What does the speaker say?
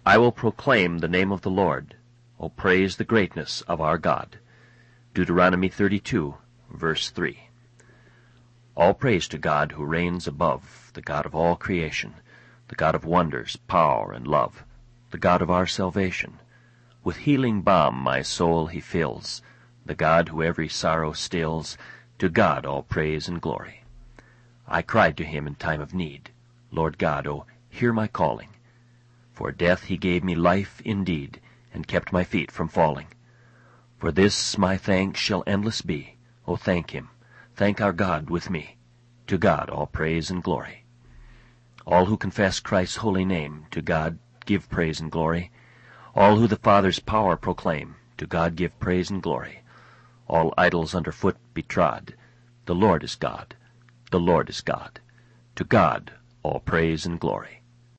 I will proclaim the name of the Lord. O praise the greatness of our God. Deuteronomy 32, verse 3. All praise to God who reigns above, the God of all creation, the God of wonders, power, and love, the God of our salvation. With healing balm my soul he fills, the God who every sorrow stills. To God all praise and glory. I cried to him in time of need. Lord God, O hear my calling. For death he gave me life indeed, and kept my feet from falling. For this my thanks shall endless be. O thank him, thank our God with me. To God all praise and glory. All who confess Christ's holy name, to God give praise and glory. All who the Father's power proclaim, to God give praise and glory. All idols under foot be trod. The Lord is God, the Lord is God. To God all praise and glory.